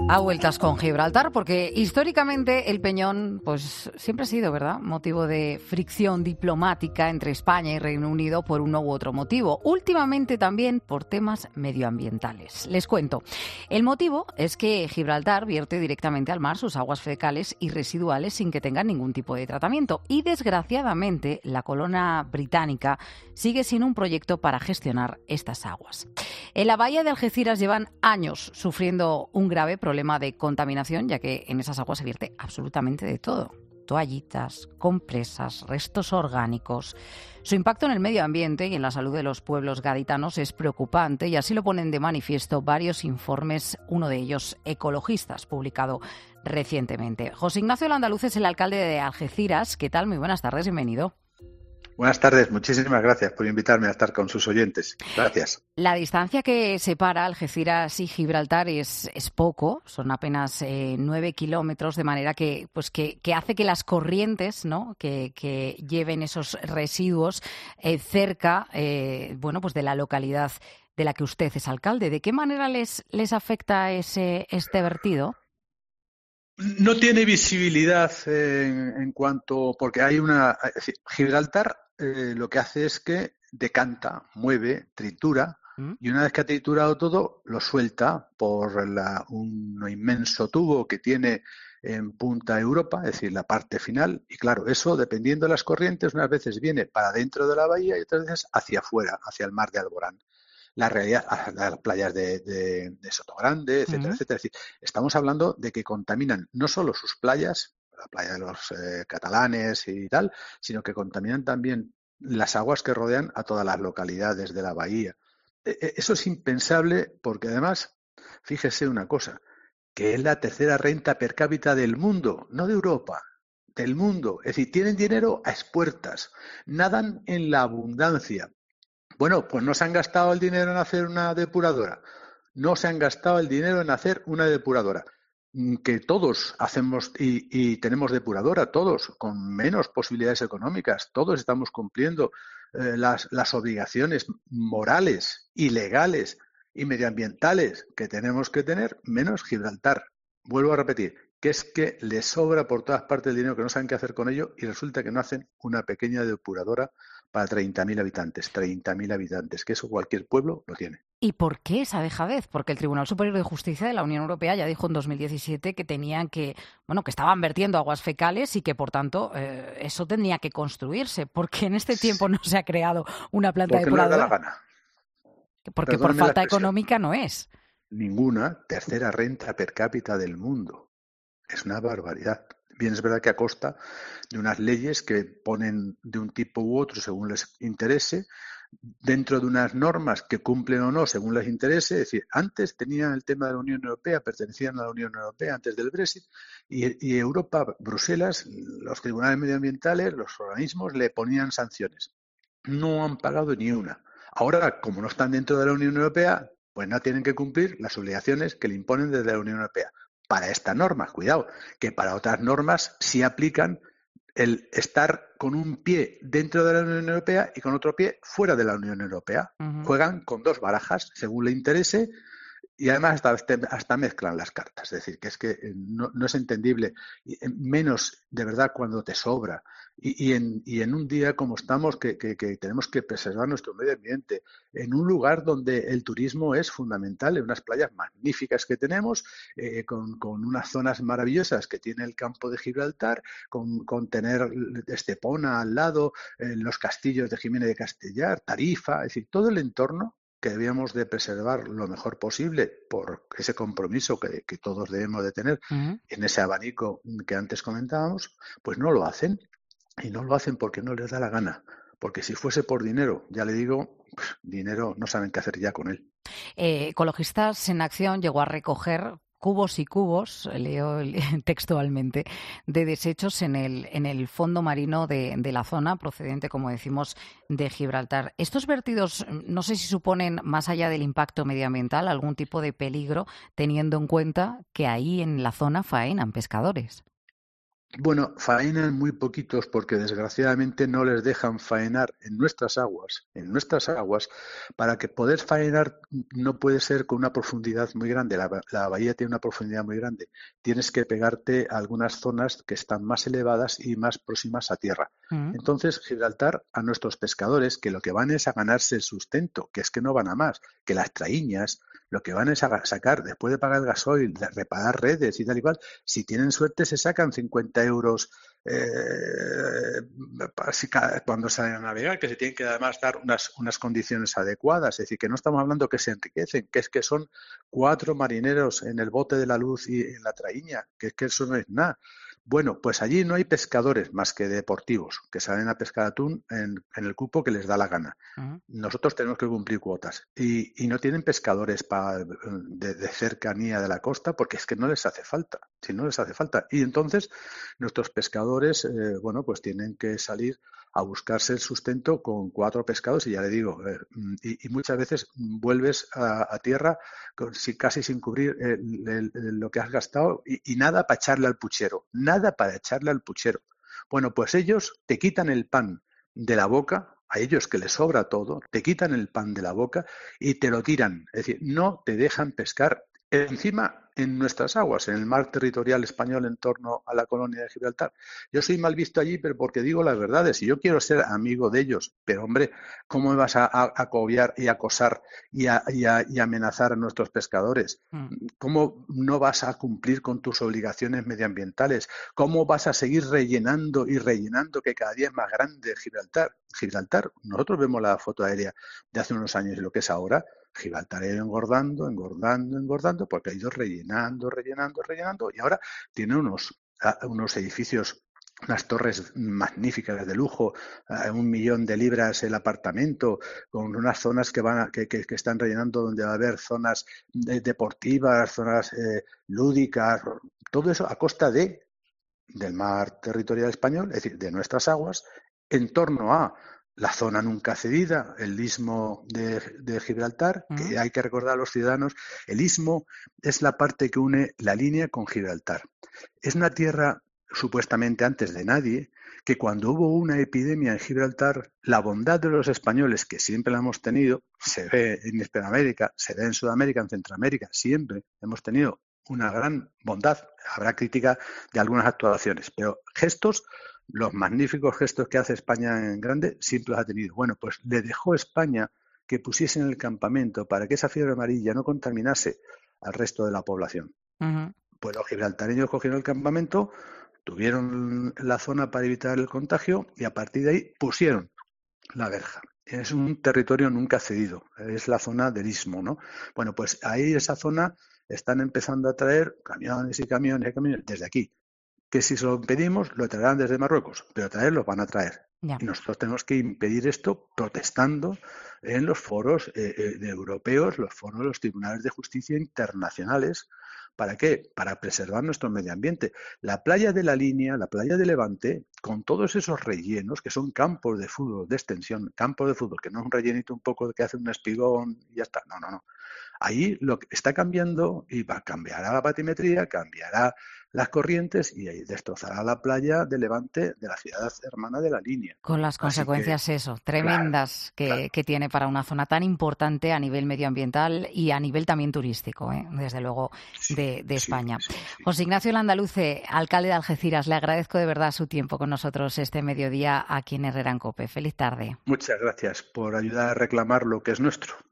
A vueltas con Gibraltar, porque históricamente el Peñón pues siempre ha sido, ¿verdad?, motivo de fricción diplomática entre España y Reino Unido por uno u otro motivo. Últimamente también por temas medioambientales. Les cuento. El motivo es que Gibraltar vierte directamente al mar sus aguas fecales y residuales sin que tengan ningún tipo de tratamiento. Y desgraciadamente la corona británica sigue sin un proyecto para gestionar estas aguas. En la bahía de Algeciras llevan años sufriendo un grave problema de contaminación, ya que en esas aguas se vierte absolutamente de todo. Toallitas, compresas, restos orgánicos. Su impacto en el medio ambiente y en la salud de los pueblos gaditanos es preocupante y así lo ponen de manifiesto varios informes, uno de ellos Ecologistas, publicado recientemente. José Ignacio Landaluz es el alcalde de Algeciras. ¿Qué tal? Muy buenas tardes, bienvenido. Buenas tardes, muchísimas gracias por invitarme a estar con sus oyentes. Gracias. La distancia que separa Algeciras y Gibraltar es poco, son apenas 9 kilómetros, de manera que hace que las corrientes, ¿no?, que lleven esos residuos cerca pues de la localidad de la que usted es alcalde. ¿De qué manera les afecta este vertido? No tiene visibilidad en cuanto, porque hay es decir, Gibraltar lo que hace es que decanta, mueve, tritura, y una vez que ha triturado todo, lo suelta por un inmenso tubo que tiene en Punta Europa, es decir, la parte final, y claro, eso, dependiendo de las corrientes, unas veces viene para dentro de la bahía y otras veces hacia afuera, hacia el mar de Alborán. La realidad, las playas de Sotogrande, etcétera, etcétera. Es decir, estamos hablando de que contaminan no solo sus playas, la playa de los catalanes y tal, sino que contaminan también las aguas que rodean a todas las localidades de la bahía. Eso es impensable porque además, fíjese una cosa, que es la tercera renta per cápita del mundo, no de Europa, del mundo. Es decir, tienen dinero a expuertas, nadan en la abundancia. Bueno, pues no se han gastado el dinero en hacer una depuradora. No se han gastado el dinero en hacer una depuradora. Que todos hacemos y tenemos depuradora, todos, con menos posibilidades económicas. Todos estamos cumpliendo las obligaciones morales y legales y medioambientales que tenemos que tener, menos Gibraltar. Vuelvo a repetir, que es que les sobra por todas partes el dinero, que no saben qué hacer con ello y resulta que no hacen una pequeña depuradora para 30.000 habitantes, 30.000 habitantes, que eso cualquier pueblo lo tiene. ¿Y por qué esa dejadez? Porque el Tribunal Superior de Justicia de la Unión Europea ya dijo en 2017 que que estaban vertiendo aguas fecales y que, por tanto, eso tenía que construirse. ¿Por qué en este tiempo no se ha creado una planta Porque no les da depuradora? la gana. Porque por Perdónenme la falta expresión. económica no es. Ninguna tercera renta per cápita del mundo. Es una barbaridad. Bien, es verdad que a costa de unas leyes que ponen de un tipo u otro según les interese, dentro de unas normas que cumplen o no según les interese. Es decir, antes tenían el tema de la Unión Europea, pertenecían a la Unión Europea antes del Brexit, y Europa, Bruselas, los tribunales medioambientales, los organismos le ponían sanciones. No han pagado ni una. Ahora, como no están dentro de la Unión Europea, pues no tienen que cumplir las obligaciones que le imponen desde la Unión Europea. Para esta norma, cuidado, que para otras normas sí aplican el estar con un pie dentro de la Unión Europea y con otro pie fuera de la Unión Europea. Juegan con dos barajas según le interese y además hasta mezclan las cartas. Es decir, que es que no es entendible, menos de verdad cuando te sobra. Y en un día como estamos, que tenemos que preservar nuestro medio ambiente, en un lugar donde el turismo es fundamental, en unas playas magníficas que tenemos, con unas zonas maravillosas que tiene el campo de Gibraltar, con tener Estepona al lado, los castillos de Jiménez de Castellar, Tarifa, es decir, todo el entorno que debíamos de preservar lo mejor posible por ese compromiso que todos debemos de tener en ese abanico que antes comentábamos, pues no lo hacen. Y no lo hacen porque no les da la gana. Porque si fuese por dinero, ya le digo, dinero no saben qué hacer ya con él. Ecologistas en Acción llegó a recoger cubos y cubos, leo textualmente, de desechos en el fondo marino de la zona, procedente, como decimos, de Gibraltar. Estos vertidos, no sé si suponen, más allá del impacto medioambiental, algún tipo de peligro, teniendo en cuenta que ahí en la zona faenan pescadores. Bueno, faenan muy poquitos porque desgraciadamente no les dejan faenar en nuestras aguas, para que poder faenar no puede ser con una profundidad muy grande. La bahía tiene una profundidad muy grande. Tienes que pegarte a algunas zonas que están más elevadas y más próximas a tierra. Mm. Entonces, Gibraltar a nuestros pescadores, que lo que van es a ganarse el sustento, que es que no van a más, que las traíñas, lo que van es a sacar, después de pagar el gasoil, de reparar redes y tal y cual, si tienen suerte se sacan 50 euros cuando salen a navegar, que se tienen que además dar unas condiciones adecuadas. Es decir, que no estamos hablando que se enriquecen, que es que son 4 marineros en el bote de la luz y en la traíña, que es que eso no es nada. Bueno, pues allí no hay pescadores más que deportivos, que salen a pescar atún en el cupo que les da la gana. Mm. Nosotros tenemos que cumplir cuotas y no tienen pescadores de cercanía de la costa porque es que no les hace falta, si no les hace falta. Y entonces nuestros pescadores, bueno, pues tienen que salir a buscarse el sustento con 4 pescados y ya le digo, y muchas veces vuelves a tierra casi sin cubrir lo que has gastado y nada para echarle al puchero, nada para echarle al puchero. Bueno, pues ellos te quitan el pan de la boca, a ellos que les sobra todo, te quitan el pan de la boca y te lo tiran. Es decir, no te dejan pescar. Encima, en nuestras aguas, en el mar territorial español en torno a la colonia de Gibraltar. Yo soy mal visto allí, pero porque digo las verdades y yo quiero ser amigo de ellos. Pero, hombre, ¿cómo me vas a agobiar y acosar y amenazar a nuestros pescadores? Mm. ¿Cómo no vas a cumplir con tus obligaciones medioambientales? ¿Cómo vas a seguir rellenando y rellenando que cada día es más grande Gibraltar? Gibraltar, nosotros vemos la foto aérea de hace unos años y lo que es ahora. Gibraltar ha ido engordando, engordando, engordando, porque ha ido rellenando, rellenando, rellenando, y ahora tiene unos edificios, unas torres magníficas de lujo, 1 millón de libras el apartamento, con unas zonas que están rellenando donde va a haber zonas deportivas, zonas lúdicas, todo eso a costa del mar territorial español, es decir, de nuestras aguas, en torno a la zona nunca cedida, el istmo de Gibraltar, Mm. que hay que recordar a los ciudadanos, el istmo es la parte que une la línea con Gibraltar. Es una tierra supuestamente antes de nadie, que cuando hubo una epidemia en Gibraltar, la bondad de los españoles, que siempre la hemos tenido, se ve en Hispanoamérica, se ve en Sudamérica, en Centroamérica, siempre hemos tenido una gran bondad. Habrá crítica de algunas actuaciones, pero gestos, los magníficos gestos que hace España en grande, siempre los ha tenido. Bueno, pues le dejó España que pusiesen el campamento para que esa fiebre amarilla no contaminase al resto de la población. Ujú. Pues los gibraltareños cogieron el campamento, tuvieron la zona para evitar el contagio y a partir de ahí pusieron la verja. Es un territorio nunca cedido, es la zona del istmo, ¿no? Bueno, pues ahí esa zona están empezando a traer camiones y camiones y camiones desde aquí, que si se lo impedimos lo traerán desde Marruecos, pero traerlos van a traer. Ya. Y nosotros tenemos que impedir esto protestando en los foros de europeos, los foros de los tribunales de justicia internacionales. ¿Para qué? Para preservar nuestro medio ambiente. La playa de la Línea, la playa de Levante, con todos esos rellenos, que son campos de fútbol de extensión, campos de fútbol, que no es un rellenito un poco que hace un espigón y ya está. No, no, no. Ahí lo que está cambiando y cambiará la batimetría, cambiará las corrientes y ahí destrozará la playa de Levante de la ciudad hermana de la Línea. Con las Así que, consecuencias, eso, claro, tremendas claro. que tiene para una zona tan importante a nivel medioambiental y a nivel también turístico, desde luego, Sí, de sí, España. sí, sí. José Ignacio Landaluce, alcalde de Algeciras, le agradezco de verdad su tiempo con nosotros este mediodía aquí en Herrera en COPE. Feliz tarde. Muchas gracias por ayudar a reclamar lo que es nuestro.